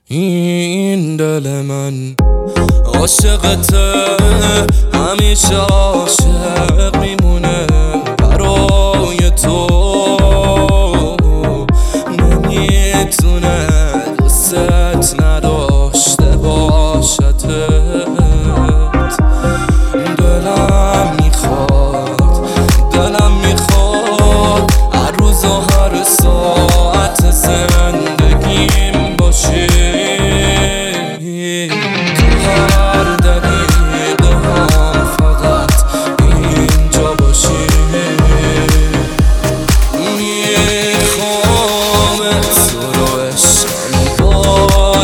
این دل من عاشقته، همیشه عاشق میمونه برای تو، نمیتونه دوست نداشته باشدت. دلم میخواد هر روز و هر ساعت زندگیم باشی، تو هر دقیقه هم فقط اینجا باشی. میخوام تو رو عشقم با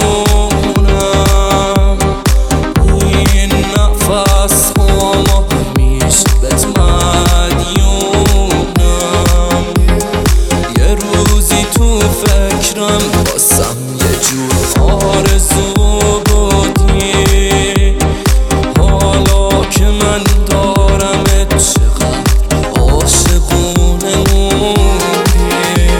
جونم، این نفس هم همیشه بهت مدیونم. یه روزی تو فکرم واسم یه جور آرزو بودی، حالا که من دارمت چقدر عاشقونه موندی.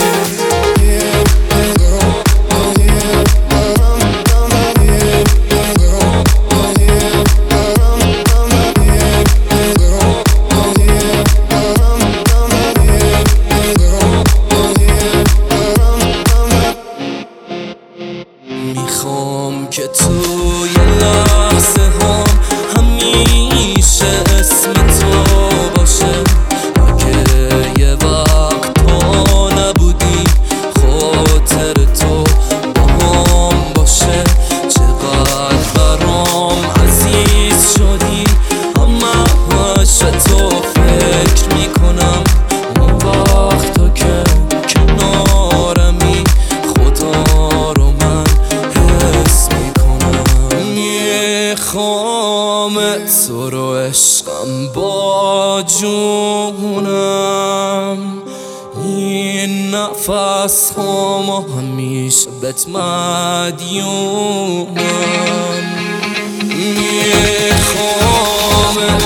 میخوام که توی لحظه هم همیشه اسم تو باشه، اگه یه وقت تو نبودی خاطر تو با هم باشه. چقدر برام عزیز شدی، همش تو فکر میکنم اون وقتا که کنارمی، خدا رو من حس میکنم. میخوام تو رو عشقم با جونم، این نفس هم همیشه بهت مدیونم. میخوام